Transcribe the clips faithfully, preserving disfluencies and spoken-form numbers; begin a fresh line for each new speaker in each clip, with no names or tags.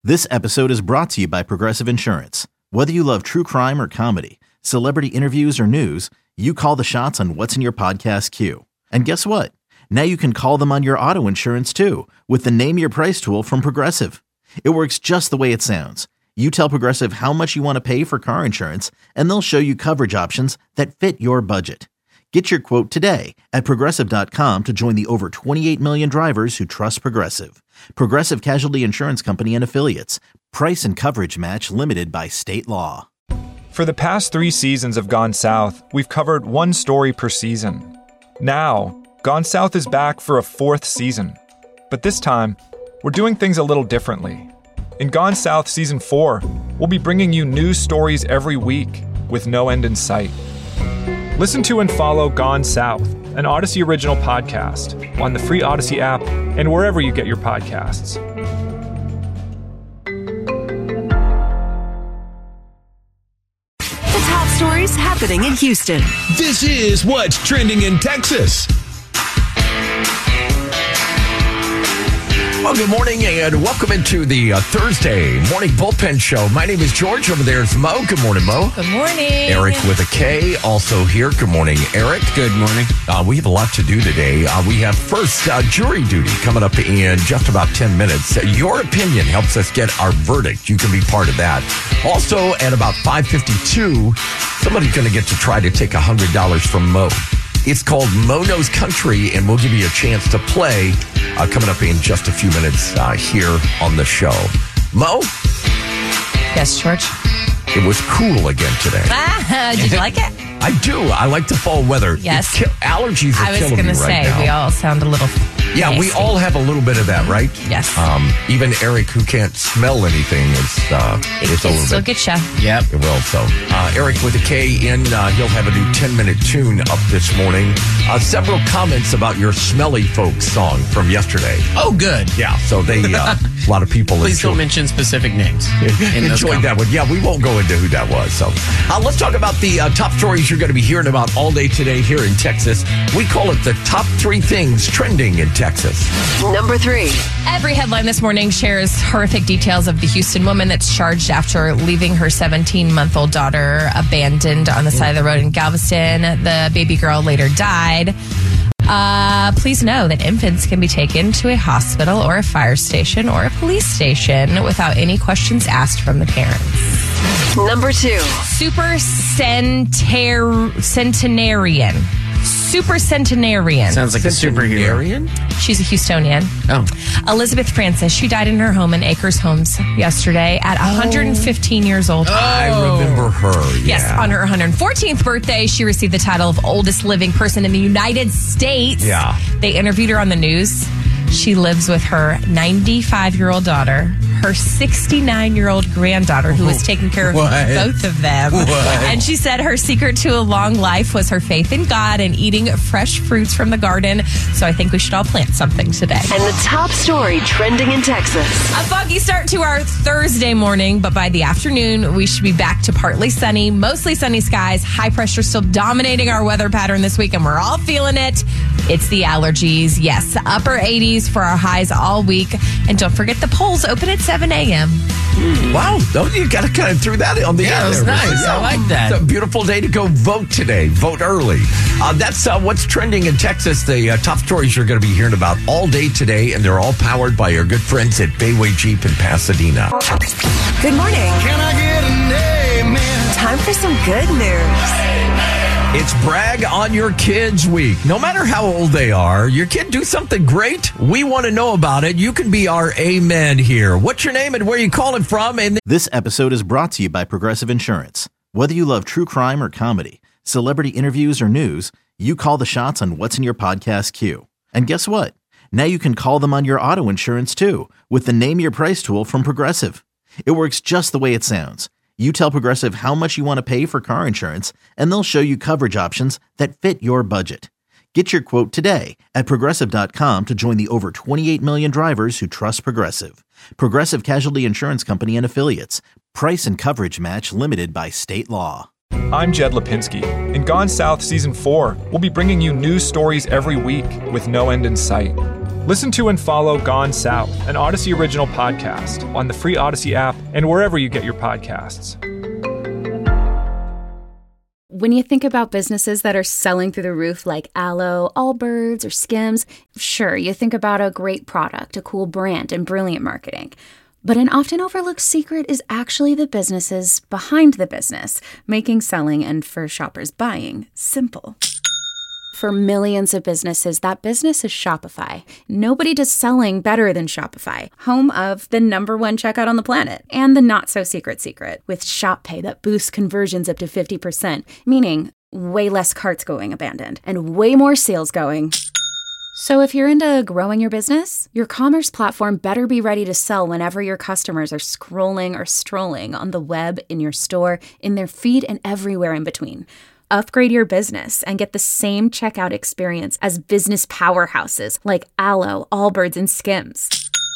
This episode is brought to you by Progressive Insurance. Whether you love true crime or comedy, celebrity interviews or news, you call the shots on what's in your podcast queue. And guess what? Now you can call them on your auto insurance too with the Name Your Price tool from Progressive. It works just the way it sounds. You tell Progressive how much you want to pay for car insurance, and they'll show you coverage options that fit your budget. Get your quote today at Progressive dot com to join the over twenty-eight million drivers who trust Progressive. Progressive Casualty Insurance Company and Affiliates. Price and coverage match limited by state law.
For the past three seasons of Gone South, we've covered one story per season. Now, Gone South is back for a fourth season. But this time, we're doing things a little differently. In Gone South Season four, we'll be bringing you new stories every week with no end in sight. Listen to and follow Gone South, an Odyssey original podcast, on the free Odyssey app and wherever you get your podcasts.
The top stories happening in Houston.
This is what's trending in Texas.
Well, good morning and welcome into the uh, Thursday morning bullpen show. My name is George. Over there is Mo. Good morning, Mo.
Good morning.
Eric with a K also here. Good morning, Eric.
Good morning.
Uh, we have a lot to do today. Uh, we have first uh, jury duty coming up in just about ten minutes. Uh, your opinion helps us get our verdict. You can be part of that. Also, at about five fifty-two, somebody's going to get to try to take one hundred dollars from Mo. It's called Mo Knows Country, and we'll give you a chance to play uh, coming up in just a few minutes uh, here on the show. Mo?
Yes, George?
It was cool again today.
Ah, did you like it?
I do. I like the fall weather.
Yes.
Ki- allergies are
I was
killing
going
me
to
right
say,
now.
we all sound a little
Yeah,
nasty.
we all have a little bit of that, right?
Yes.
Um, even Eric, who can't smell anything, is uh,
It
it's a
can
little
still
bit.
get you.
Yep.
It will. So, uh, Eric with a K in, uh, he'll have a new ten-minute tune up this morning. Uh, several comments about your Smelly Folks song from yesterday.
Oh, good.
Yeah, so they, uh, a lot of people
Please
enjoy-
don't mention specific names. in those
enjoyed that one. Yeah, we won't go into who that was. So, uh, let's talk about the uh, top stories you're going to be hearing about all day today here in Texas. We call it the top three things trending in Texas.
Number three.
Every headline this morning shares horrific details of the Houston woman that's charged after leaving her seventeen-month-old daughter abandoned on the side of the road in Galveston. The baby girl later died. Uh, please know that infants can be taken to a hospital or a fire station or a police station without any questions asked from the parents.
Number two.
Super centar- centenarian. Super centenarian.
Sounds like a superhero.
She's a Houstonian.
Oh.
Elizabeth Francis. She died in her home in Acres Homes yesterday at one hundred fifteen years old.
I remember her. Yeah.
Yes, on her one hundred fourteenth birthday, she received the title of oldest living person in the United States.
Yeah.
They interviewed her on the news. She lives with her ninety-five-year-old daughter, her sixty-nine-year-old granddaughter, who is taking care of
What?
both of them.
What?
And she said her secret to a long life was her faith in God and eating fresh fruits from the garden. So I think we should all plant something today.
And the top story trending in Texas.
A foggy start to our Thursday morning, but by the afternoon, we should be back to partly sunny, mostly sunny skies. High pressure still dominating our weather pattern this week, and we're all feeling it. It's the allergies. Yes, upper eighties for our highs all week. And don't forget the polls open at seven a.m.
Wow, don't you got to kind of threw that on the
Yeah,
air
it was
there.
nice. I like that.
It's a beautiful day to go vote today. Vote early. Uh, that's uh, what's trending in Texas. The uh, top stories you're going to be hearing about all day today, and they're all powered by your good friends at Bayway Jeep in Pasadena.
Good morning.
Can I get an amen?
Time for some good news.
It's Brag on Your Kids Week. No matter how old they are, your kid do something great, we want to know about it. You can be our amen here. What's your name and where you calling from? And
This episode is brought to you by Progressive Insurance. Whether you love true crime or comedy, celebrity interviews or news, you call the shots on what's in your podcast queue. And guess what? Now you can call them on your auto insurance too with the Name Your Price tool from Progressive. It works just the way it sounds. You tell Progressive how much you want to pay for car insurance, and they'll show you coverage options that fit your budget. Get your quote today at Progressive dot com to join the over twenty-eight million drivers who trust Progressive. Progressive Casualty Insurance Company and Affiliates. Price and coverage match limited by state law.
I'm Jed Lipinski. In Gone South Season four, we'll be bringing you new stories every week with no end in sight. Listen to and follow Gone South, an Odyssey original podcast, on the free Odyssey app and wherever you get your podcasts.
When you think about businesses that are selling through the roof like Aloe, Allbirds, or Skims, sure, you think about a great product, a cool brand, and brilliant marketing. But an often overlooked secret is actually the businesses behind the business, making selling and, for shoppers, buying simple. For millions of businesses, that business is Shopify. Nobody does selling better than Shopify, home of the number one checkout on the planet, and the not-so-secret secret, with Shop Pay that boosts conversions up to fifty percent, meaning way less carts going abandoned, and way more sales going. So if you're into growing your business, your commerce platform better be ready to sell whenever your customers are scrolling or strolling on the web, in your store, in their feed, and everywhere in between. Upgrade your business and get the same checkout experience as business powerhouses like Aloe, Allbirds, and Skims.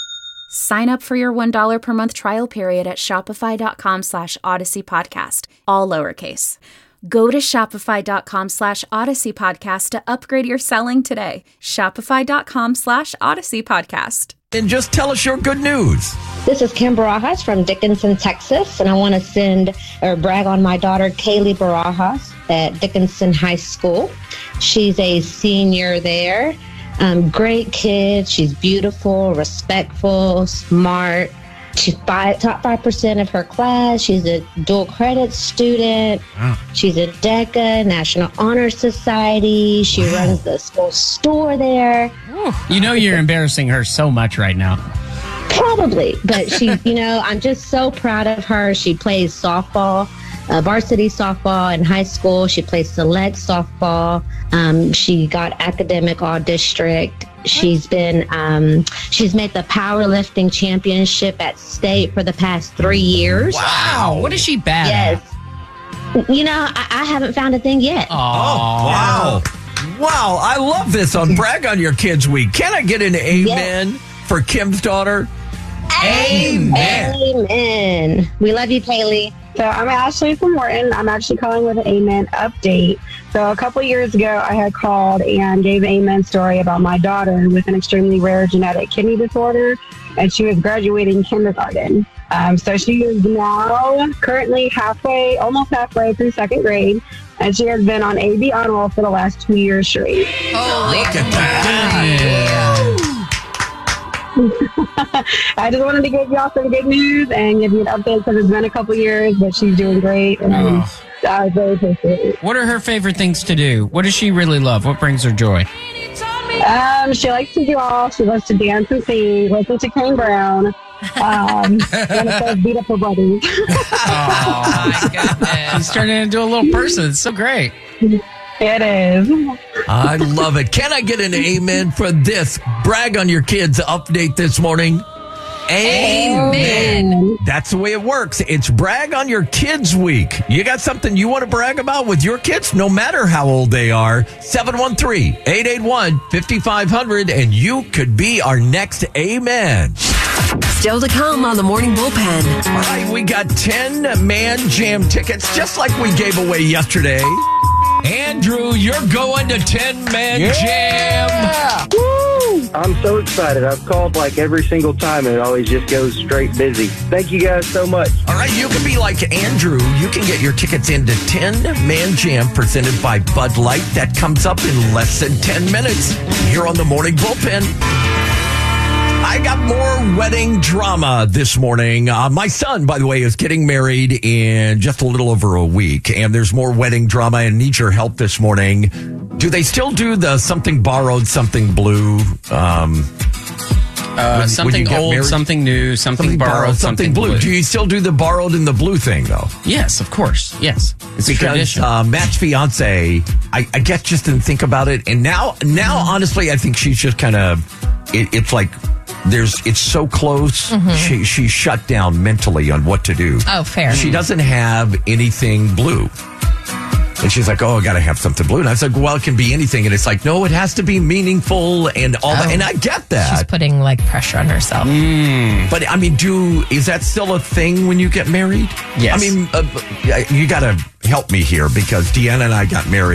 Sign up for your one dollar per month trial period at shopify.com slash Odyssey Podcast, all lowercase. Go to shopify.com slash Odyssey Podcast to upgrade your selling today. Shopify.com slash Odyssey Podcast.
And just tell us your good news.
This is Kim Barajas from Dickinson, Texas, and I want to send or brag on my daughter, Kaylee Barajas, at Dickinson High School. She's a senior there. Um, great kid. She's beautiful, respectful, smart. She's five, top five percent of her class. She's a dual credit student. Wow. She's a DECA, National Honor Society. She wow. runs the school store there.
You know you're embarrassing her so much right now.
Probably, but she, you know, I'm just so proud of her. She plays softball, uh, varsity softball in high school. She plays select softball. Um, she got academic all district. She's been, um, she's made the powerlifting championship at state for the past three years.
Wow. What is she bad
yes. at? You know, I, I haven't found a thing yet.
Oh, wow. Wow. I love this on Brag on Your Kids Week. Can I get an amen yes. for Kim's daughter? Amen.
Amen. We love you, Kaylee.
So I'm Ashley from Morton. I'm actually calling with an Amen update. So a couple years ago, I had called and gave an Amen story about my daughter with an extremely rare genetic kidney disorder, and she was graduating kindergarten. Um, so she is now currently halfway, almost halfway through second grade, and she has been on A B Honor Roll for the last two years straight.
Holy
Look at that.
I just wanted to give y'all some good news and give you an update because it's been a couple years, but she's doing great. And
oh.
I was very appreciate it.
What are her favorite things to do? What does she really love? What brings her joy?
Um, she likes to draw. She loves to dance and sing, listen to Kane Brown, um, and of course beat up her buddies.
Oh, my goodness. She's turning into a little person. It's so great.
It is.
I love it. Can I get an amen for this Brag on Your Kids update this morning? Amen.
Amen.
That's the way it works. It's Brag on Your Kids Week. You got something you want to brag about with your kids, no matter how old they are? seven one three, eight eight one, five five zero zero, and you could be our next amen.
Still to come on the Morning Bullpen.
All right, we got ten Man Jam tickets, just like we gave away yesterday. Andrew, you're going to ten Man yeah. Jam.
Woo! I'm so excited. I've called like every single time and it always just goes straight busy. Thank you guys so much.
All right, you can be like Andrew. You can get your tickets into ten Man Jam presented by Bud Light. That comes up in less than ten minutes here on the Morning Bullpen. I got more wedding drama this morning. Uh, my son, by the way, is getting married in just a little over a week, and there's more wedding drama and need your help this morning. Do they still do the something borrowed, something blue? Um,
uh, when, something when old, married? something new, something, something borrowed, borrowed, something, something blue. blue.
Do you still do the borrowed and the blue thing, though?
Yes, of course. Yes. It's
because,
a tradition.
Uh, Matt's fiance, I, I guess just didn't think about it, and now, now honestly, I think she's just kind of, it, it's like, There's, it's so close. Mm-hmm. She she's shut down mentally on what to do.
Oh, fair.
She doesn't have anything blue, and she's like, "Oh, I got to have something blue." And I was like, "Well, it can be anything." And it's like, "No, it has to be meaningful and all oh. that." And I get that.
She's putting like pressure on herself.
Mm. But I mean, do is that still a thing when you get married?
Yes.
I mean, uh, you got to help me here because Deanna and I got married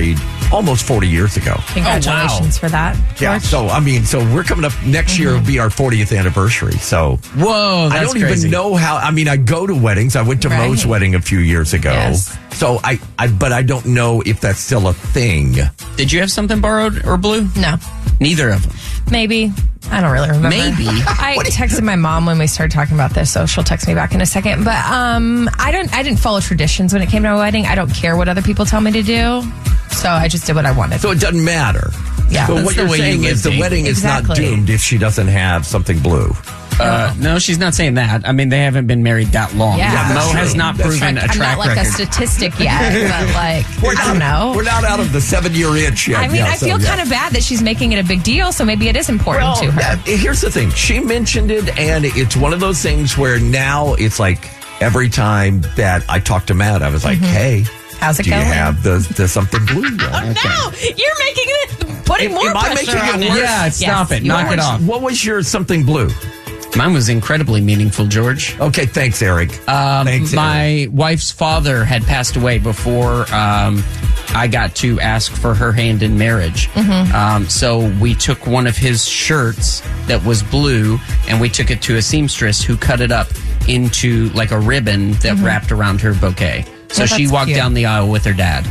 almost forty years ago.
Congratulations
oh, wow.
for that.
Yeah.
George.
So, I mean, so we're coming up next mm-hmm. year will be our fortieth anniversary. So,
whoa, that's
I don't
crazy.
even know how. I mean, I go to weddings. I went to
right.
Mo's wedding a few years ago.
Yes.
So I, I, but I don't know if that's still a thing.
Did you have something borrowed or blue?
No.
Neither of them.
Maybe. I don't really remember.
Maybe.
I texted my mom when we started talking about this, so she'll text me back in a second. But um, I don't. I didn't follow traditions when it came to my wedding. I don't care what other people tell me to do, so I just did what I wanted.
So it doesn't matter.
Yeah.
So
That's
what
the
you're
way
saying
you
is the
live,
wedding is
exactly.
not doomed if she doesn't have something blue.
Uh, no, she's not saying that. I mean, they haven't been married that long.
Yeah,
Yeah,
Mo
that's
has
true.
not
That's
proven
Like,
a
I'm
track
not like
record.
a statistic yet, but like
We're
I
not,
don't know.
We're not out of the seven-year itch yet.
I mean,
yeah,
I
so,
feel
yeah.
kind of bad that she's making it a big deal, so maybe it is important
Well,
to her.
uh, here's the thing. She mentioned it, and it's one of those things where now it's like every time that I talk to Matt, I was like, hey,
How's it
do
going?
you have the, the something blue?
Oh, no, you're making it, putting
Am-
more
am I
pressure
making it
on it.
worse?
Yeah, stop it.
you
Knock
are.
it off.
What was your something blue?
Mine was incredibly meaningful, George.
Okay, thanks, Eric.
Um,
thanks,
my
Eric.
wife's father had passed away before um, I got to ask for her hand in marriage.
Mm-hmm.
Um, so we took one of his shirts that was blue and we took it to a seamstress who cut it up into like a ribbon that
Mm-hmm.
wrapped around her bouquet. So
Oh,
she
that's
walked
cute.
down the aisle with her dad.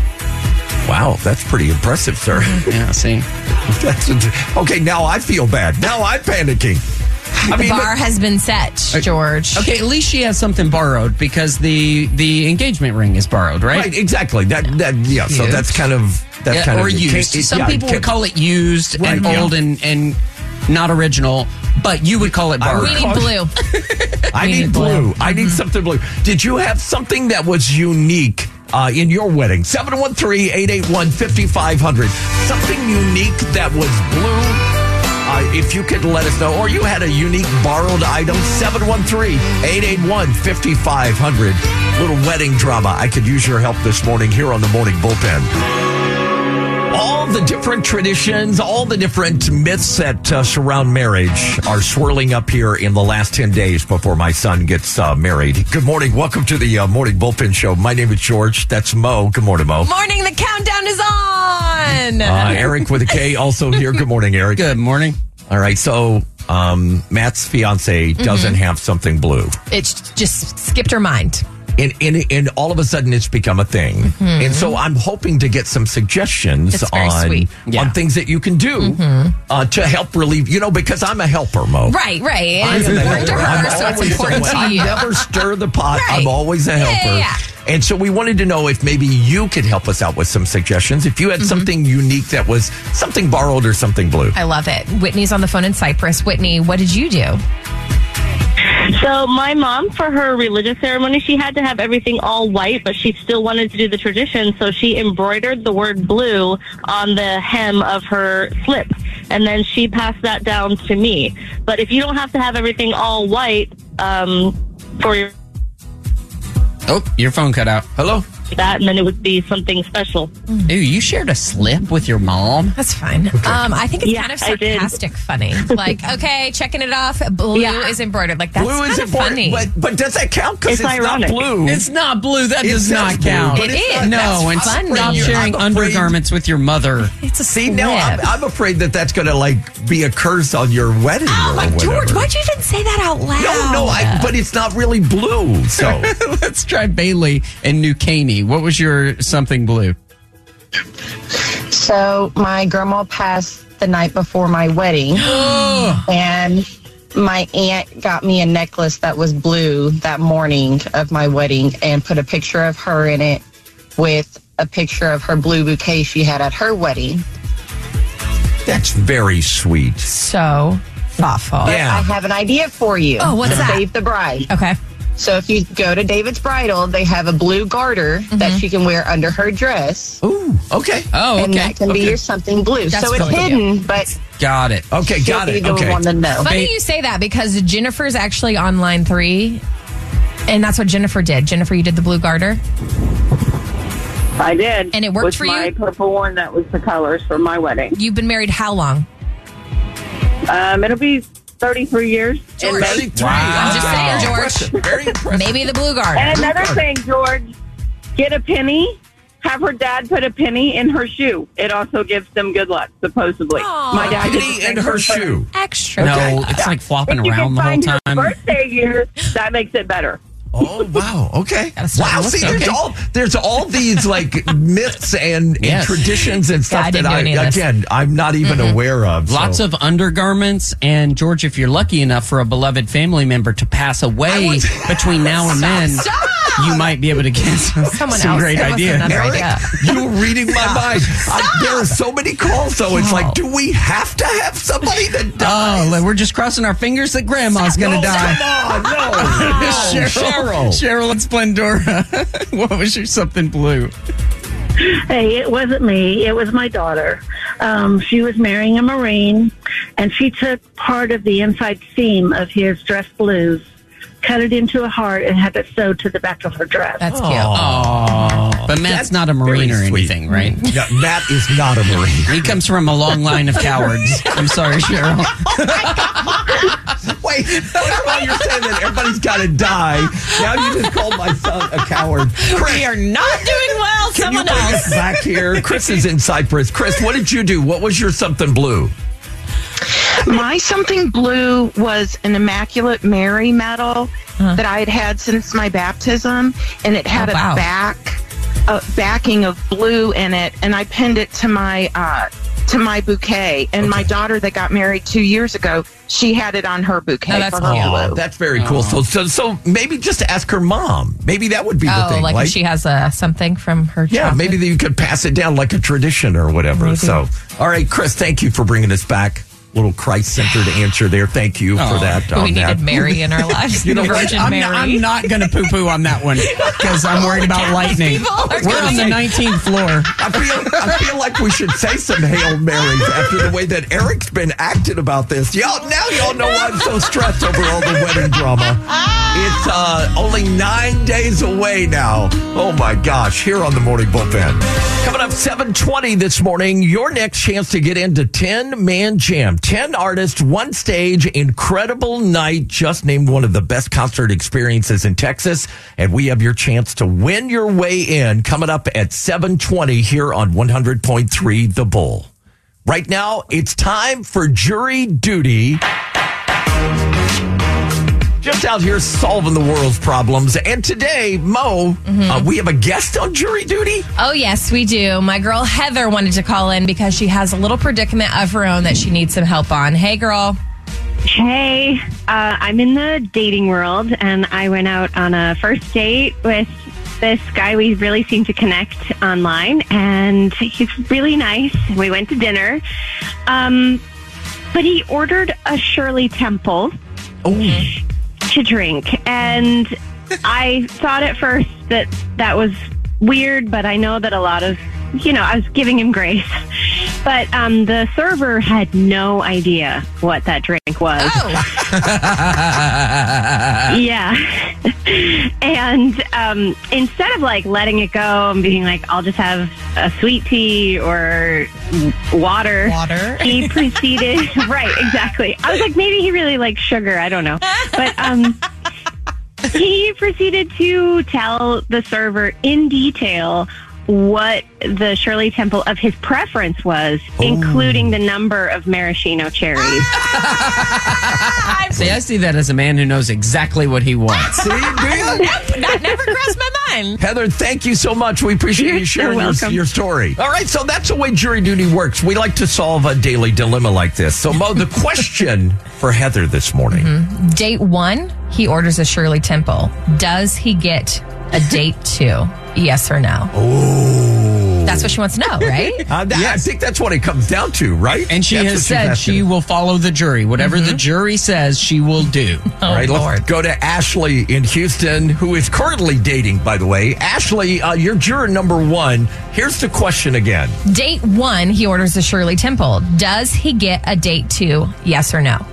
Wow, that's pretty impressive, sir.
Yeah, see?
That's, okay, now I feel bad. Now I'm panicking. I
The
mean,
bar has been set, George.
Okay, at least she has something borrowed because the the engagement ring is borrowed, right?
right, exactly. That that yeah. So
Used.
that's kind of that's
Yeah,
kind
or
of
used.
it-
Some
yeah,
people
it
would
can-
call it used
Right,
and
yeah.
old and, and not original, but you would call it
I
borrowed.
would
We need blue.
I
We
need
need
blue.
blue.
I need something blue. Did you have something that was unique uh, in your wedding? seven one three, eight eight one, five five zero zero. Something unique that was blue. Uh, if you could let us know, or you had a unique borrowed item, seven one three, eight eight one, five five zero zero. Little wedding drama. I could use your help this morning here on the Morning Bullpen. All the different traditions, all the different myths that uh, surround marriage are swirling up here in the last ten days before my son gets uh, married. Good morning. Welcome to the uh, Morning Bullpen Show. My name is George. That's Mo. Good morning, Mo.
Morning, the countdown is on.
Uh, Eric with a K also here. Good morning, Eric.
Good morning.
All right. So um, Matt's fiance doesn't
Mm-hmm.
have something blue.
It's just skipped her mind.
And, and, and all of a sudden it's become a thing.
Mm-hmm.
And so I'm hoping to get some suggestions
That's very
on,
sweet.
Yeah.
on things that you can do uh, to help relieve, you know, because I'm a helper, Mo.
Right, right.
I'm
It's
a
important to
helper.
her,
I'm
so it's
always
important
someone-
to you.
I never stir the pot.
Right.
I'm always a
Yeah,
helper.
yeah,
And so we wanted to know if maybe you could help us out with some suggestions. If you had something unique that was something borrowed or something blue.
I love it. Whitney's on the phone in Cyprus. Whitney, what did you do?
So my mom, for her religious ceremony, she had to have everything all white, but she still wanted to do the tradition, so she embroidered the word blue on the hem of her slip, and then she passed that down to me. But if you don't have to have everything all white um, for your
Oh, your phone cut out.
Hello?
that, and then it would be something special.
Ooh, you shared a slip with your mom?
That's fine. Um, I think it's
Yeah,
kind of
I did.
sarcastic funny. Like, okay, checking it off. Blue
Yeah.
is embroidered. Like, that's
blue
kind
is
of
important,
funny.
But, but does that count? Because
It's
it's,
ironic.
not blue.
It's not blue. That
It
does
says
not
blue,
count.
but
It
it's
is.
not-
No,
that's
and
funny.
stop
I'm
sharing
afraid-
undergarments with your mother.
It's a
See,
slip.
now I'm, I'm afraid that that's going to like be a curse on your wedding
Oh,
or
my
whatever.
George, why'd you even say that out loud?
No, no, I, but it's not really blue. So
Let's try Bailey and New Caney. What was your something blue?
So my grandma passed the night before my wedding, and my aunt got me a necklace that was blue that morning of my wedding and put a picture of her in it with a picture of her blue bouquet she had at her wedding.
that's very sweet.
So thoughtful.
But
Yeah.
I have an idea for you.
Oh, what's
to
that?
Save the bride.
Okay.
So if you go to David's Bridal, they have a blue garter that she can wear under her dress.
Ooh, okay.
Oh,
And
okay.
that can be
Okay.
your something blue.
That's
so it's
really
hidden, but
Got it.
Okay,
she'll
got
be
it.
the
Okay.
one to know.
Funny you say that because Jennifer's actually on line three, and that's what Jennifer did. Jennifer, you did the blue garter.
I did.
And it worked
with
for you?
my purple one, that was the colors for my wedding.
You've been married how long?
Um, it'll be thirty-three years. in
George.
May.
thirty-three.
I'm just saying, George.
Impressive. Very impressive.
Maybe the blue garter.
And another thing, George, get a penny, have her dad put a penny in her shoe. It also gives them good luck, supposedly.
Aww.
My dad did
Penny
the
in
same
her
for
shoe.
Extra.
No, it's like flopping
If you
around
can
the whole
find her
time.
birthday year, that makes it better.
Oh wow! Okay. Wow. See,
looking.
there's
Okay.
all there's all these like myths and, and
Yes.
traditions and
Yeah, I
stuff that
didn't know
I
any of this.
again I'm not even aware of.
Lots
so.
of undergarments, and George, if you're lucky enough for a beloved family member to pass away
was-
between now and then, you might be able to get some,
Someone
some
else
great
give us
ideas.
another
Eric,
idea.
you're reading my mind. I, there are so many calls, though. It's like, do we have to have somebody that dies?
Oh, we're just crossing our fingers that Grandma's going to
No,
die.
Come on, no, no.
Cheryl, Cheryl and Splendora. What was your something blue?
Hey, it wasn't me. It was my daughter. Um, she was marrying a Marine, and she took part of the inside seam of his dress blues, cut it into a heart, and had it sewed to the back of her dress.
That's cute.
Oh, but Matt's
That's
not a Marine or
very sweet.
anything, right?
No, Matt is not a Marine.
He comes from a long line of cowards. I'm sorry, Cheryl.
Wait, while you're saying that everybody's got to die, now you just called my son a coward. Chris,
We are not doing well.
can you
Someone
bring
else.
us back here? Chris is in Cyprus. Chris, what did you do? What was your something blue?
My something blue was an Immaculate Mary medal
Uh-huh.
that I had had since my baptism, and it had
Oh, wow.
a back, a backing of blue in it, and I pinned it to my uh, to my bouquet. And my daughter that got married two years ago, she had it on her bouquet
Oh, that's
for her
cute.
blue.
Oh, that's very cool. So, so, so maybe just ask her mom. Maybe that would be the
Oh,
thing.
like if she has a something from her
yeah,
childhood.
maybe that you could pass it down like a tradition or whatever.
Maybe.
So, all right, Chris, thank you for bringing us back. Little Christ-centered answer there. Thank you
Oh.
for that.
we
on
needed
that.
Mary in our lives.
You know
the
what?
Virgin
I'm
Mary.
not, I'm not going to poo-poo on that one because I'm worried about lightning.
people are
We're on the
gonna-
nineteenth floor.
I feel I feel like we should say some Hail Marys after the way that Eric's been acting about this. Y'all now y'all know why I'm so stressed over all the wedding drama. It's uh, only nine days away now. Oh my gosh, here on the Morning Bullpen. Coming up seven twenty this morning, your next chance to get into ten-man jam. ten artists, one stage, incredible night. Just named one of the best concert experiences in Texas. And we have your chance to win your way in coming up at seven twenty here on one hundred point three The Bull. Right now, it's time for jury duty. Just out here solving the world's problems. And today, Mo, uh, we have a guest on jury duty.
Oh, yes, we do. My girl Heather wanted to call in because she has a little predicament of her own that she needs some help on. Hey, girl.
Hey, uh, I'm in the dating world, and I went out on a first date with this guy. We really seemed to connect online, and he's really nice. We went to dinner, um, but he ordered a Shirley Temple to drink, and I thought at first that that was weird, but I know that a lot of, you know, I was giving him grace. But um, the server had no idea what that drink was. Yeah. And um, instead of like letting it go and being like, I'll just have a sweet tea or water,
Water.
he proceeded. Right, exactly. I was like, maybe he really likes sugar. I don't know. But um, he proceeded to tell the server in detail what the Shirley Temple of his preference was, including the number of maraschino cherries.
See, I see that as a man who knows exactly what he wants.
See, do you?
That never crossed my mind.
Heather, thank you so much. We appreciate
You're
you sharing
so
your,
welcome.
your story. All right, so that's the way jury duty works. We like to solve a daily dilemma like this. So, Mo, the question for Heather this morning.
Date one, he orders a Shirley Temple. Does he get a date two? Yes or no?
Oh.
That's what she wants to know, right?
Uh, th- I think that's what it comes down to, right?
And she
That's
has
what she's
said
asking.
she will follow the jury. Whatever the jury says, she will do.
Oh,
All right,
Lord.
let's go to Ashley in Houston, who is currently dating, by the way. Ashley, uh, you're juror number one. Here's the question again.
Date one, he orders a Shirley Temple. Does he get a date two? Yes or no?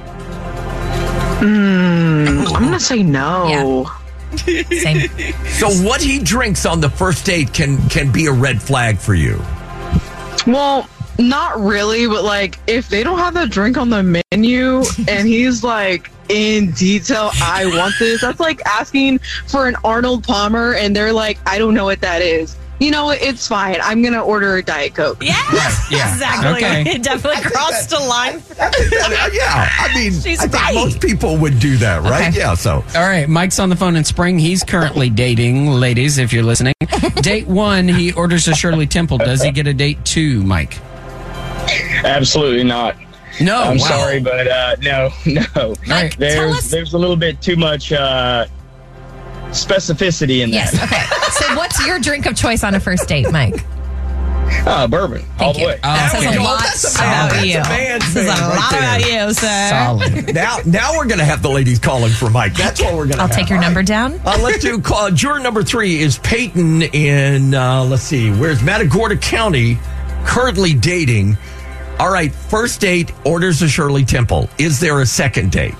Mm, I'm going to say no.
Yeah. Same.
So what he drinks on the first date can can be a red flag for you.
Well, not really, but like if they don't have that drink on the menu and he's like in detail, I want this. That's like asking for an Arnold Palmer and they're like, I don't know what that is. you know what? It's fine. I'm going to order a Diet Coke.
Yeah,
yeah.
exactly.
Okay.
It definitely crossed a line.
Yeah, I mean,
She's
I think
right.
most people would do that, right?
Okay.
Yeah, so.
All right, Mike's on the phone in Spring. He's currently dating, ladies, if you're listening. Date one, he orders a Shirley Temple. Does he get a date two, Mike?
Absolutely not.
No,
I'm
wow.
sorry, but uh, no, no.
Right.
There's
tell us-
there's a little bit too much uh, specificity in that.
Yes. Okay. So, what's your drink of choice on a first date, Mike?
Uh, bourbon, all
Thank
the
you.
way.
That says
Okay.
a lot
That's a man-
about
that's
you.
a man
This is
thing
a
right
lot
there.
about you, sir.
Solid.
Now, now we're going to have the ladies calling for Mike. That's what we're going to
I'll
have.
take your
All
number
right.
down.
Uh, let's do call. Juror number three is Peyton in, uh, let's see, where's Matagorda County, currently dating. All right, first date, orders a Shirley Temple. Is there a second date?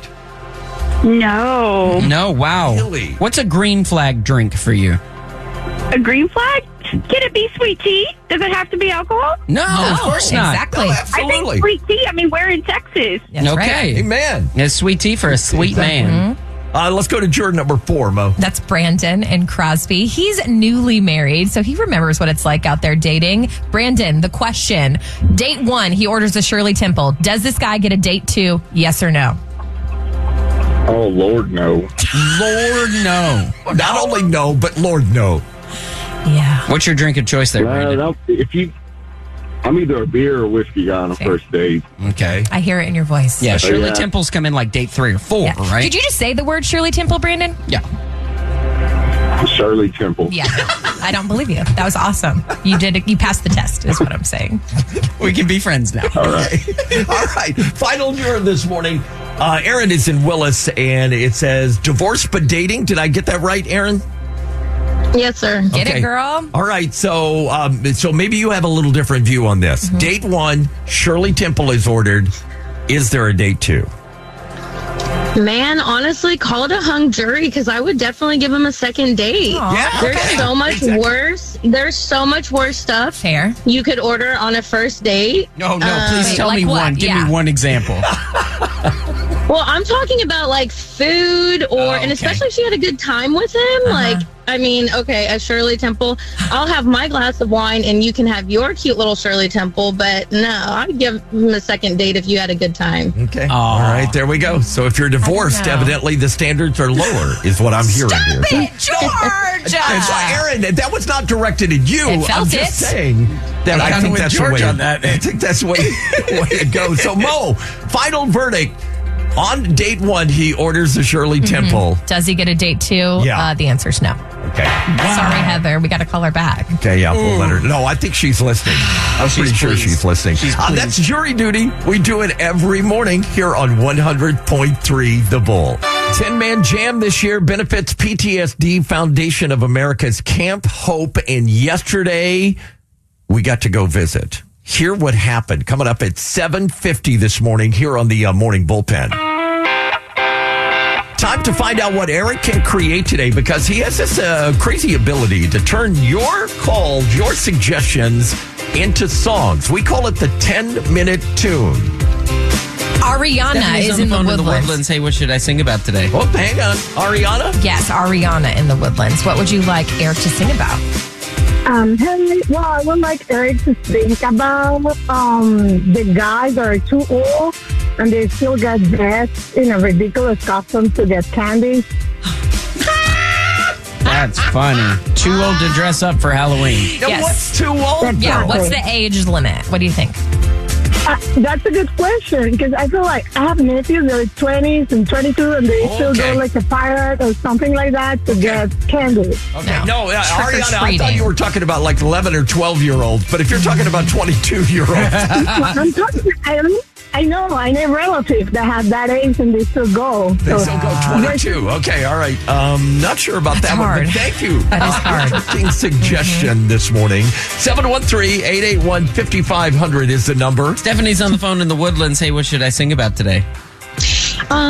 No.
No, wow.
Really?
What's a green flag drink for you?
A green flag? Can it be sweet tea? Does it have to be alcohol?
No, of course not.
Exactly.
No,
I
absolutely.
think sweet tea. I mean, we're in Texas.
That's right.
Okay.
Amen.
A sweet tea for a sweet man.
Uh, let's go to juror number four, Mo.
That's Brandon in Crosby. He's newly married, so he remembers what it's like out there dating. Brandon, the question. Date one, he orders a Shirley Temple. Does this guy get a date two? Yes or no?
Oh Lord, no.
Lord, no.
Not only no, but Lord, no.
Yeah.
What's your drink of choice there,
Uh,
Brandon?
that- if you, I'm either a beer or whiskey guy on a
Fair.
first date.
Okay.
I hear it in your voice.
Yeah, Shirley
yeah.
Temple's come in like date three or four,
Yeah.
right?
Did you just say the word Shirley Temple, Brandon?
Yeah.
Shirley Temple.
Yeah. I don't believe you. That was awesome. You did it. You passed the test, is what I'm saying.
We can be friends now.
All right. All right. Final juror this morning. Uh, Aaron is in Willis, and it says divorce but dating. Did I get that right, Aaron?
Yes, sir.
Get
Okay.
it, girl?
All right. So, um, so maybe you have a little different view on this.
Mm-hmm.
Date one, Shirley Temple is ordered. Is there a date two?
Man, honestly, call it a hung jury because I would definitely give him a second date.
Aw.
Yeah,
There's
okay.
so much
Exactly.
worse. There's so much worse stuff
Fair.
you could order on a first date.
No, no,
Um,
please tell
like
me
what?
one. Give
Yeah.
me one example.
Well, I'm talking about like food, or
Oh,
and
okay.
especially if she had a good time with him. Like, I mean, okay, at Shirley Temple, I'll have my glass of wine, and you can have your cute little Shirley Temple. But no, I'd give him a second date if you had a good time.
Okay. All right. There we go. So if you're divorced,
know.
evidently the standards are lower, is what I'm hearing here.
Stop it, George!
And so, Aaron, that was not directed at you.
It felt
I'm just
it.
saying that
I'm
I
kinda
think
with
that's
George
the way
on that.
I think that's the way, way it goes. So Mo, final verdict. On date one, he orders the Shirley Temple.
Does he get a date two?
Yeah.
Uh, the answer's no.
Okay.
Sorry, Heather. We got to call her back.
Okay, yeah, we'll let her. No, I think she's listening. I'm
she's
pretty sure
pleased.
she's listening.
She's
Uh, that's jury duty. We do it every morning here on one hundred point three The Bull. ten-man jam this year benefits P T S D Foundation of America's Camp Hope. And yesterday, we got to go visit. Hear what happened. Coming up at seven fifty this morning here on the uh, Morning Bullpen. Time to find out what Eric can create today because he has this uh, crazy ability to turn your calls, your suggestions into songs. We call it the ten-minute tune.
Ariana
Stephanie's
is
on
in the
phone
woodlands.
woodlands. Hey, what should I sing about today?
Oh, hang on. Ariana?
Yes, Ariana in the woodlands. What would you like Eric to sing about?
Um, hey, well, I would like Eric to think about um, the guys that are too old and they still get dressed in a ridiculous costume to get candy.
That's funny. Too old to dress up for Halloween.
Now,
Yes.
what's too old?
Yeah,
Exactly.
what's the age limit? What do you think?
Uh, that's a good question because I feel like I have nephews that are twenties and twenty-two and they still
Okay.
go like a pirate or something like that to get candy.
Okay. No, uh, Ariana, I thought
Trick-or-treating.
you were talking about like eleven or twelve-year-olds. But if you're talking about twenty-two-year-olds,
I'm talking, I, I know, I know relatives that have that age and they still go.
they
So-
still go twenty-two. Okay, all right. Um, not sure about
That's
that one,
hard.
but thank you.
That is
Uh,
hard.
Interesting suggestion this morning. seven one three, eight eight one, five five zero zero is the number.
Stephanie's on the phone in the woodlands. Hey, what should I sing about today?
Um,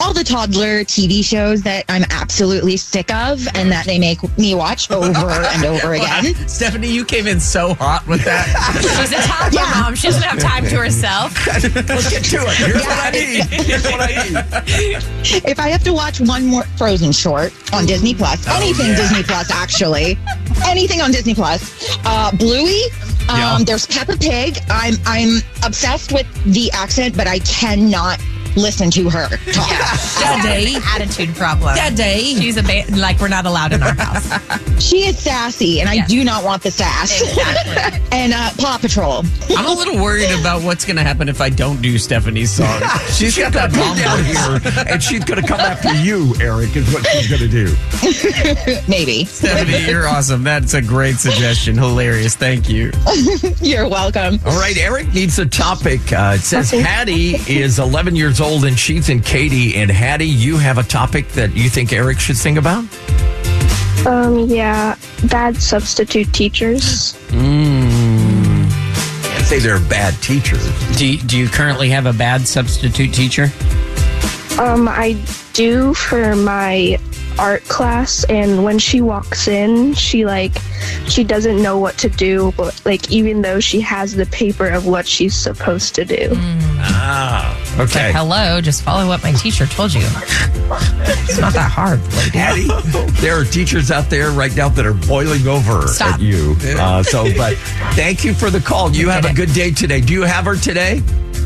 all the toddler T V shows that I'm absolutely sick of and that they make me watch over and over again.
Stephanie, you came in so hot with that.
She's a toddler
Yeah.
mom. She doesn't have time to herself.
Let's get to it. Here's what I need. Here's what I need.
If I have to watch one more Frozen short on Disney Plus, anything
yeah.
Disney Plus, actually, anything on Disney Plus, uh, Bluey. Um,
Yeah.
There's Peppa Pig. I'm I'm obsessed with the accent, but I cannot listen to her talk.
She's got an attitude problem.
Daddy.
She's a ba- like we're not allowed in our house.
She is sassy, and I
Yes.
do not want the sass.
Exactly.
And uh, Paw Patrol.
I'm a little worried about what's going to happen if I don't do Stephanie's song.
She's got that mom down here, and she's going to come after you, Eric, is what she's going to do.
Maybe.
Stephanie, you're awesome. That's a great suggestion. Hilarious. Thank you.
You're welcome.
All right, Eric needs a topic. Uh, it says Hattie is eleven years old, and she's in Katy. And Hattie, you have a topic that you think Eric should sing about?
Um, yeah, bad substitute teachers.
Mm. Can't say they're bad teachers.
Do you, do you currently have a bad substitute teacher?
Um, I do for my art class, and when she walks in, she like she doesn't know what to do, but like even though she has the paper of what she's supposed to do.
Ah, okay.
Like, hello, just follow what my teacher told you. It's not that hard, lady.
Hattie, there are teachers out there right now that are boiling over
Stop.
at you. Uh, so, but thank you for the call. You have a good day today. Do you have her today?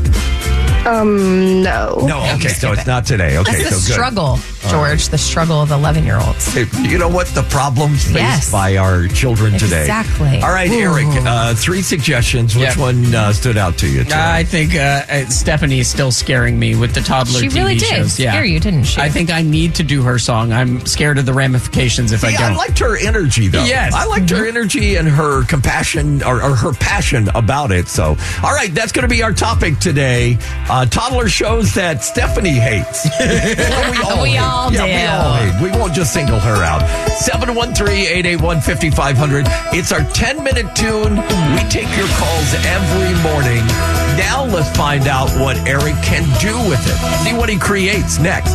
Um, no.
No, okay, so it's not today. Okay,
That's the
so good.
struggle, George, the struggle of eleven-year-olds.
Hey, you know what? The problems faced
Yes.
by our children today.
Exactly.
All right,
Ooh.
Eric, uh, three suggestions. Which
Yep.
one uh, stood out to you today?
I think uh, uh, Stephanie is still scaring me with the toddler
She
T V
really did
shows. Yeah.
scare you, didn't she?
I think I need to do her song. I'm scared of the ramifications if I
See,
don't.
I liked her energy, though.
Yes.
I liked her energy and her compassion or, or her passion about it. So, all right, that's going to be our topic today. Uh, toddler shows that Stephanie hates. Well, we all
We
hate.
all
yeah, we
do.
all hate. We won't just single her out. seven one three, eight eight one, five five zero zero. It's our ten-minute tune. We take your calls every morning. Now let's find out what Eric can do with it. See what he creates next.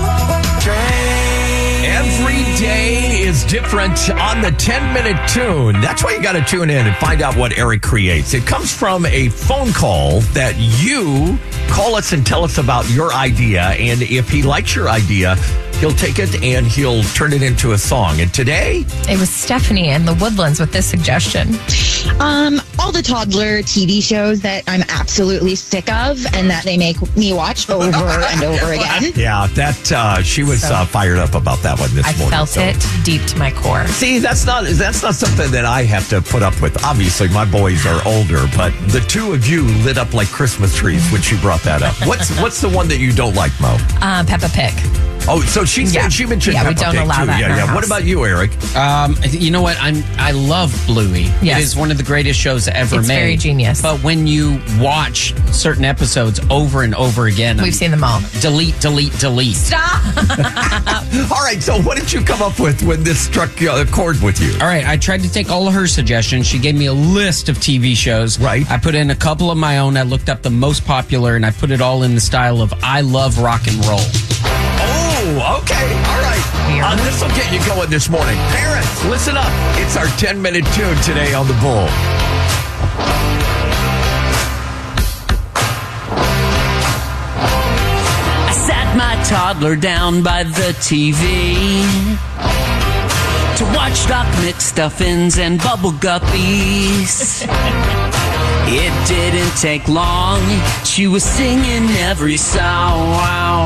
Every day is different on the ten-minute tune. That's why you got to tune in and find out what Eric creates. It comes from a phone call that you call us and tell us about your idea. And if he likes your idea, he'll take it and he'll turn it into a song. And today,
It was Stephanie in the Woodlands with this suggestion.
Um, all the toddler T V shows that I'm absolutely sick of and that they make me watch over and over again.
yeah, that uh, she was
So-
uh, fired up about that one this
I
morning.
felt
so.
it deep to my core.
See, that's not that's not something that I have to put up with. Obviously, my boys are older, but the two of you lit up like Christmas trees when she brought that up. What's what's the one that you don't like, Mo?
Uh, Peppa Pig.
Oh, so she said
Yeah.
she mentioned
Yeah, we
Peppa
don't
Pig
allow
too.
that in
Yeah,
our
yeah. What
house.
about you, Eric?
Um, you know what? I'm I love Bluey.
Yes.
It is one of the greatest shows ever
It's
made.
very genius.
But when you watch certain episodes over and over again,
We've seen them all.
delete, delete, delete.
Stop.
All right, so what did you come up with when this struck uh, a chord with you?
All right, I tried to take all of her suggestions. She gave me a list of T V shows.
Right.
I put in a couple of my own. I looked up the most popular, and I put it all in the style of I love rock and roll.
Oh, okay. All right. Uh, this will get you going this morning. Parents, listen up. It's our ten-minute tune today on The Bull.
I sat my toddler down by the T V to watch Doc McStuffins and Bubble Guppies. It didn't take long. She was singing every song.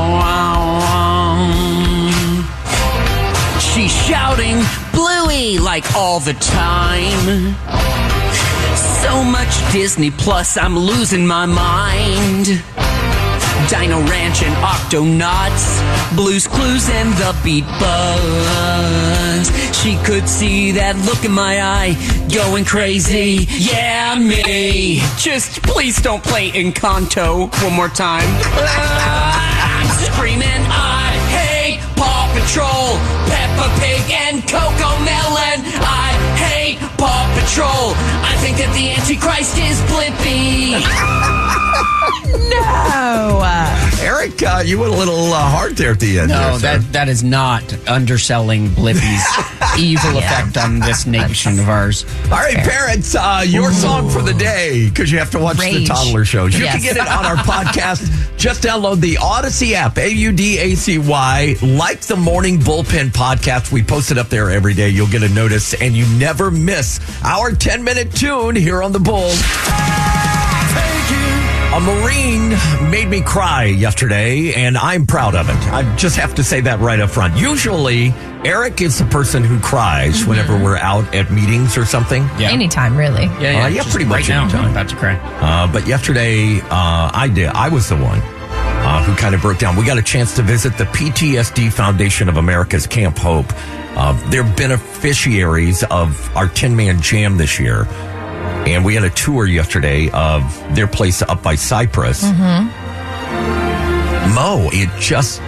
She's shouting Bluey like all the time. So much Disney Plus, I'm losing my mind. Dino Ranch and Octonauts, Blue's Clues and the Beat Bugs. She could see that look in my eye, going crazy. Yeah, me. Just please don't play Encanto one more time. I'm screaming, I hate Paw Patrol, Peppa Pig and Coco Melon. I hate Paw Patrol. I think that the Antichrist is Blippi.
No.
Eric, uh, you went a little uh, hard there at the end.
No,
there,
that that is not underselling Blippi's evil
Yeah.
effect on this nation of ours.
All right, parents, uh, your song for the day, because you have to watch
Rage.
the toddler shows. You
Yes.
can get it on our podcast. Just download the Odyssey app, A U D A C Y. Like the Morning Bullpen podcast. We post it up there every day. You'll get a notice, and you never miss our ten-minute tune here on The Bull. A Marine made me cry yesterday, and I'm proud of it. I just have to say that right up front. Usually, Eric is the person who cries
Mm-hmm.
whenever we're out at meetings or something.
Yeah.
Anytime, really.
Yeah, yeah,
Uh, yeah,
just
pretty
right
much
now.
anytime.
I'm about to cry.
Uh, but yesterday, uh, I did. I was the one uh, who kind of broke down. We got a chance to visit the P T S D Foundation of America's Camp Hope. Uh, they're beneficiaries of our ten-man jam this year. And we had a tour yesterday of their place up by Cypress.
Mm-hmm.
Mo, it just...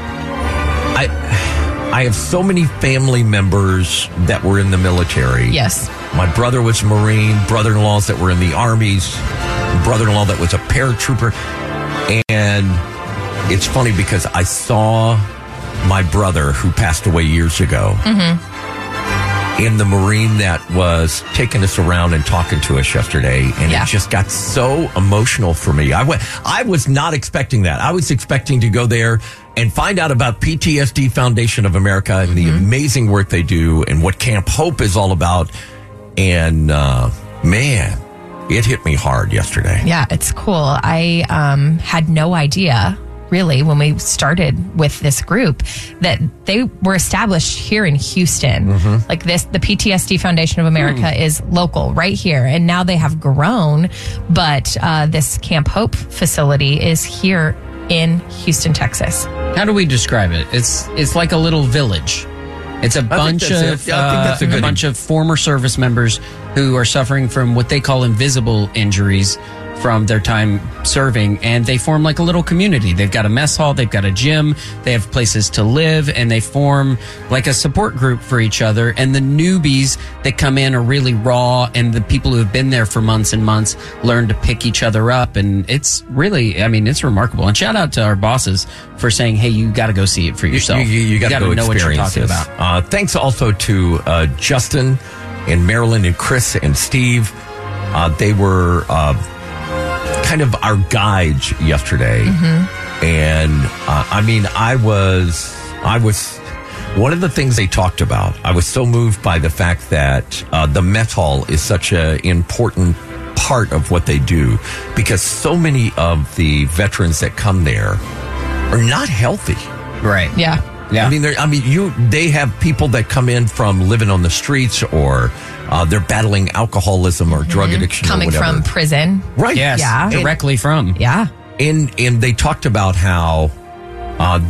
I I have so many family members that were in the military.
Yes.
My brother was a Marine, brother-in-laws that were in the armies, brother-in-law that was a paratrooper. And it's funny because I saw my brother who passed away years ago
Mm-hmm.
in the Marine that was taking us around and talking to us yesterday. And
Yeah.
it just got so emotional for me. I went, I was not expecting that. I was expecting to go there and find out about P T S D Foundation of America and the amazing work they do and what Camp Hope is all about. And, uh, man, it hit me hard yesterday.
Yeah, it's cool. I um, had no idea, really, when we started with this group, that they were established here in Houston.
Mm-hmm.
Like this, the P T S D Foundation of America is local, right here. And now they have grown, but uh, this Camp Hope facility is here in Houston, Texas.
How do we describe it? It's it's like a little village. It's a bunch
that's
of
it. Yeah, I think that's a
uh,
good
bunch of former service members who are suffering from what they call invisible injuries from their time serving, and they form like a little community. They've got a mess hall, they've got a gym, they have places to live, and they form like a support group for each other. And the newbies that come in are really raw, and the people who have been there for months and months learn to pick each other up. And it's really, I mean, it's remarkable. And shout out to our bosses for saying, hey, you got to go see it for yourself.
You, you, you got to
gotta
go
know what you're
experience
talking
this.
about.
Uh, thanks also to uh, Justin and Marilyn and Chris and Steve. Uh, they were uh, kind of our guides yesterday.
Mm-hmm.
And uh, I mean, I was, I was, one of the things they talked about, I was so moved by the fact that uh, the mess hall is such an important part of what they do, because so many of the veterans that come there are not healthy.
Right.
Yeah.
Yeah.
I mean, they're- I mean, you. They have people that come in from living on the streets, or uh, they're battling alcoholism or drug addiction,
Coming
or whatever.
from prison.
Right.
Yes.
Yeah.
Directly from.
Yeah.
And and they talked about how uh,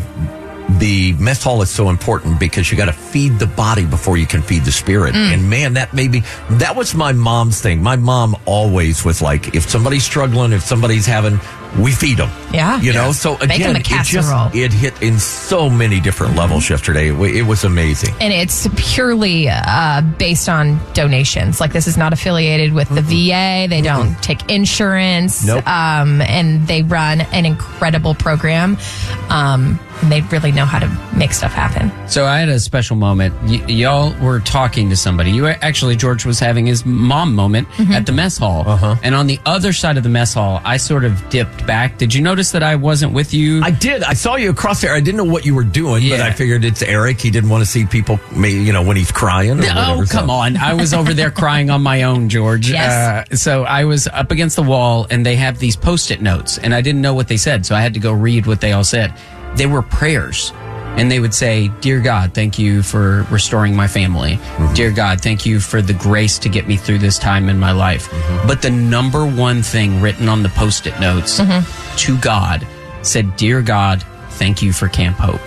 the mess hall is so important because you got to feed the body before you can feed the spirit.
Mm.
And man, that maybe that was my mom's thing. My mom always was like, if somebody's struggling, if somebody's having, we feed them.
Yeah.
You know.
Yeah.
So
Make 'em
again,
a
it just
casserole.
it hit in so many different levels yesterday. It, wa- it was amazing.
And it's purely uh, based on donations. Like, this is not affiliated with the V A. They don't take insurance.
Nope.
Um, and they run an incredible program. Um, and they really know how to make stuff happen.
So I had a special moment. Y- y'all were talking to somebody. You were, actually, George was having his mom moment
Mm-hmm.
at the mess hall.
Uh-huh.
And on the other side of the mess hall, I sort of dipped back. Did you notice that I wasn't with you?
I did. I saw you across there. I didn't know what you were doing, but
Yeah.
I figured it's Eric. He didn't want to see people, maybe, you know, when he's crying. Or
Oh,
whatever,
come
so.
on. I was over there crying on my own, George.
Yes.
Uh, so I was up against the wall, and they have these Post-it notes, and I didn't know what they said, so I had to go read what they all said. They were prayers. And they would say, Dear God, thank you for restoring my family.
Mm-hmm.
Dear God, thank you for the grace to get me through this time in my life.
Mm-hmm.
But the number one thing written on the Post-it notes to God said, Dear God, thank you for Camp Hope.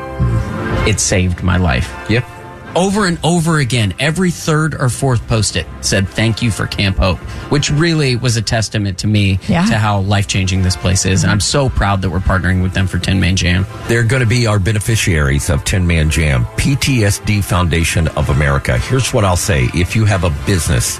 It saved my life.
Yep.
Over and over again, every third or fourth Post-it said, thank you for Camp Hope, which really was a testament to me
Yeah.
to how life-changing this place is. And I'm so proud that we're partnering with them for ten man Jam.
They're going to be our beneficiaries of ten man Jam, P T S D Foundation of America. Here's what I'll say. If you have a business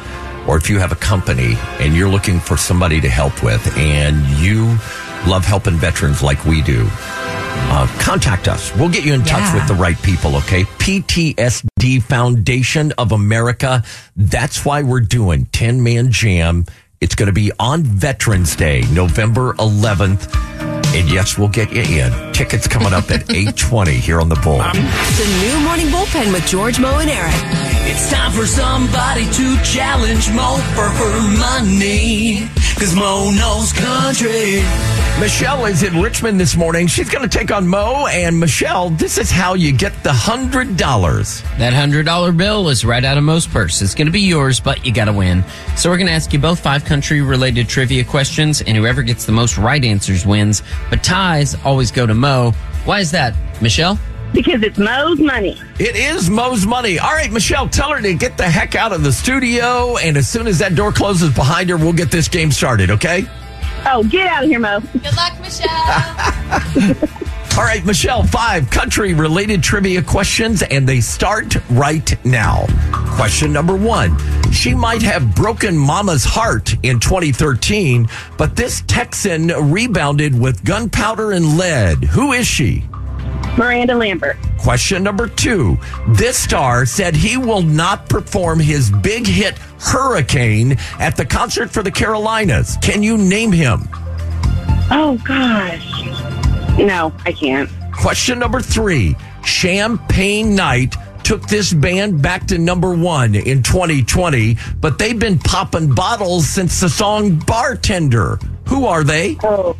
or if you have a company and you're looking for somebody to help with and you love helping veterans like we do, uh, contact us. We'll get you in touch
Yeah.
with the right people, okay? P T S D Foundation of America. That's why we're doing ten-man jam. It's going to be on Veterans Day, November eleventh. And yes, we'll get you in. Tickets coming up at eight twenty here on the Bull.
The new Morning Bullpen with George, Mo, and Eric.
It's time for somebody to challenge Mo for her money. Cause Mo knows country.
Michelle is in Richmond this morning. She's going to take on Mo. And Michelle, this is how you get the one hundred dollars.
That one hundred dollar bill is right out of Mo's purse. It's going to be yours, but you got to win. So we're going to ask you both five country-related trivia questions, and whoever gets the most right answers wins. But ties always go to Mo. Why is that, Michelle?
Because it's Mo's money.
It is Mo's money. All right, Michelle, tell her to get the heck out of the studio. And as soon as that door closes behind her, we'll get this game started, okay?
Oh, get out of here, Mo.
Good luck, Michelle.
All right, Michelle, five country-related trivia questions, and they start right now. Question number one. She might have broken Mama's heart in twenty thirteen, but this Texan rebounded with gunpowder and lead. Who is she?
Miranda Lambert.
Question number two. This star said he will not perform his big hit Hurricane at the concert for the Carolinas. Can you name him?
Oh, gosh. No, I can't.
Question number three. Champagne Night took this band back to number one in twenty twenty, but they've been popping bottles since the song Bartender. Who are they?
Oh.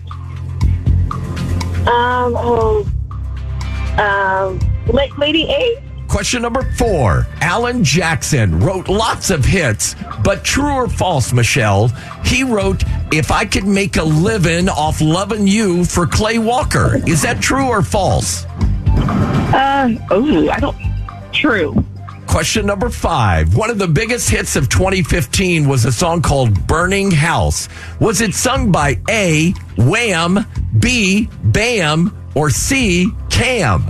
Um, oh. Um, Lady A?
Question number four. Alan Jackson wrote lots of hits, but true or false, Michelle? He wrote, If I Could Make a Living Off Loving You for Clay Walker. Is that true or false?
Uh, oh, I don't. True.
Question number five. One of the biggest hits of twenty fifteen was a song called Burning House. Was it sung by A, Wham, B, Bam, or C, Cam?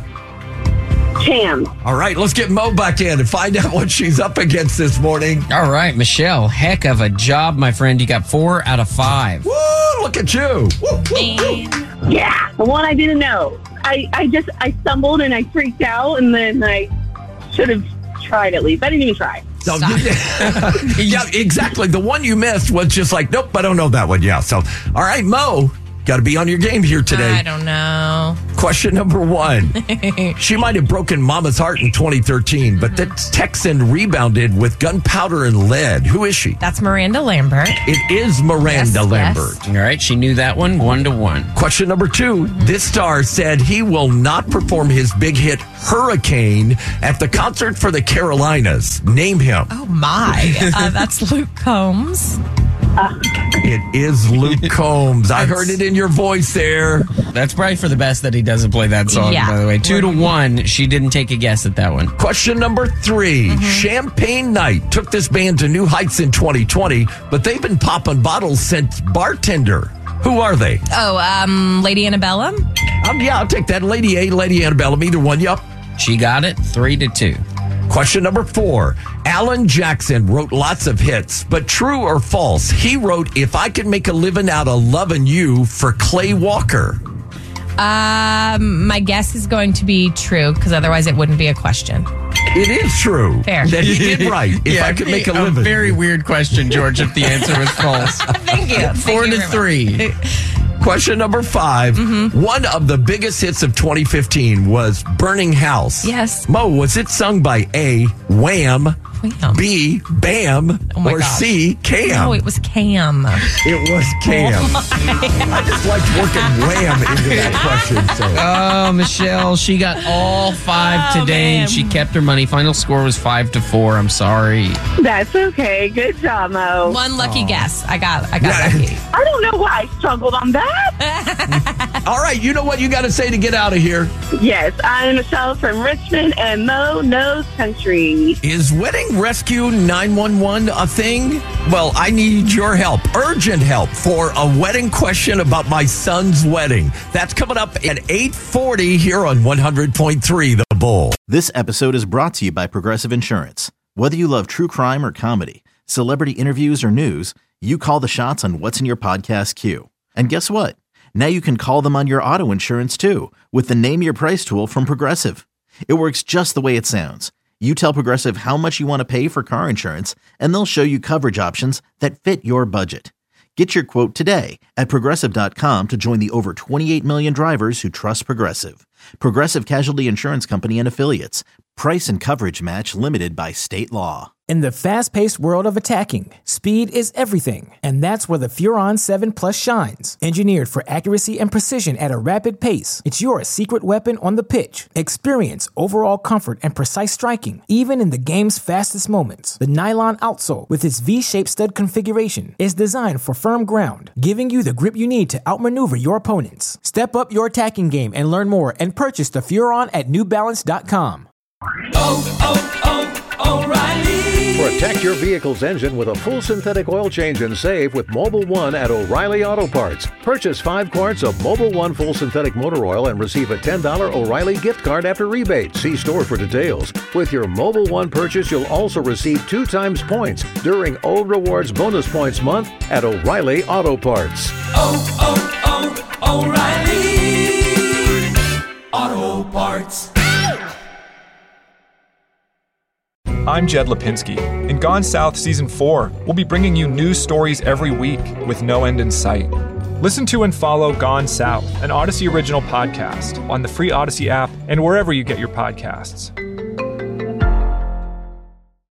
Cam.
All right, let's get Mo back in and find out what she's up against this morning.
All right, Michelle, heck of a job, my friend. You got four out of five.
Woo, look at you. Woo, woo, woo.
Yeah, the one I didn't know. I, I just, I stumbled and I freaked out, and then I should have tried at least. I didn't even try.
No, yeah, exactly. The one you missed was just like, nope, I don't know that one. Yeah, so, all right, Mo. Got to be on your game here today.
I don't know.
Question number one. She might have broken Mama's heart in twenty thirteen, but the Texan rebounded with gunpowder and lead. Who is she?
That's Miranda Lambert.
It is Miranda
Yes,
Lambert.
yes.
All right, she knew that one, one to one.
Question number two. This star said he will not perform his big hit Hurricane at the concert for the Carolinas. Name him.
Oh, my. Uh, that's Luke Combs.
It is Luke Combs. I heard it in your voice there.
That's probably for the best that he doesn't play that song,
Yeah.
by the way. Two to one. She didn't take a guess at that one.
Question number three.
Mm-hmm.
Champagne Night took this band to new heights in twenty twenty, but they've been popping bottles since Bartender. Who are they?
Oh, um, Lady Annabellum?
Um, yeah, I'll take that. Lady A, Lady Annabellum, either one. Yup.
She got it, three to two.
Question number four. Alan Jackson wrote lots of hits, but true or false? He wrote, If I Could Make a Living Out of Loving You for Clay Walker.
Um, my guess is going to be true, because otherwise it wouldn't be a question.
It is true.
Fair.
That he did right. If
Yeah,
I could make a
a
living.
very weird question, George, if the answer was false.
Thank you.
Four
Thank you
to
very much.
three.
Question number five.
Mm-hmm.
One of the biggest hits of twenty fifteen was Burning House.
Yes.
Mo, was it sung by A, Wham,
Wham.
B, Bam,
Oh my
or
gosh.
C, Cam?
No, it was Cam.
It was Cam. I just liked working Wham into that question. So.
Oh, Michelle, she got all five
Oh,
today,
man.
and she kept her money. Final score was five to four. I'm sorry.
That's okay. Good job, Mo.
One lucky guess. I got I got
Yeah.
lucky.
I don't know why I struggled on that.
All right, you know what you got to say to get out of here?
Yes, I'm Michelle from Richmond, and Mo knows country.
Is Wedding Rescue nine one one a thing? Well, I need your help, urgent help, for a wedding question about my son's wedding. That's coming up at eight forty here on one hundred point three The Bull.
This episode is brought to you by Progressive Insurance. Whether you love true crime or comedy, celebrity interviews, or news, you call the shots on what's in your podcast queue. And guess what? Now you can call them on your auto insurance too with the Name Your Price tool from Progressive. It works just the way it sounds. You tell Progressive how much you want to pay for car insurance, and they'll show you coverage options that fit your budget. Get your quote today at Progressive dot com to join the over twenty-eight million drivers who trust Progressive. Progressive Casualty Insurance Company and Affiliates. Price and coverage match limited by state law.
In the fast-paced world of attacking, speed is everything, and that's where the Furon seven Plus shines. Engineered for accuracy and precision at a rapid pace, it's your secret weapon on the pitch. Experience overall comfort and precise striking, even in the game's fastest moments. The nylon outsole, with its V-shaped stud configuration, is designed for firm ground, giving you the grip you need to outmaneuver your opponents. Step up your attacking game and learn more and purchase the Furon at New Balance dot com.
Oh, oh, oh, O'Reilly. Protect your vehicle's engine with a full synthetic oil change and save with Mobile One at O'Reilly Auto Parts. Purchase five quarts of Mobile One full synthetic motor oil and receive a ten dollars O'Reilly gift card after rebate. See store for details. With your Mobile One purchase, you'll also receive two times points during O Rewards Bonus Points Month at O'Reilly Auto Parts.
Oh, oh, oh, O'Reilly Auto Parts.
I'm Jed Lipinski. In Gone South Season four, we'll be bringing you news stories every week with no end in sight. Listen to and follow Gone South, an Odyssey original podcast, on the free Odyssey app and wherever you get your podcasts.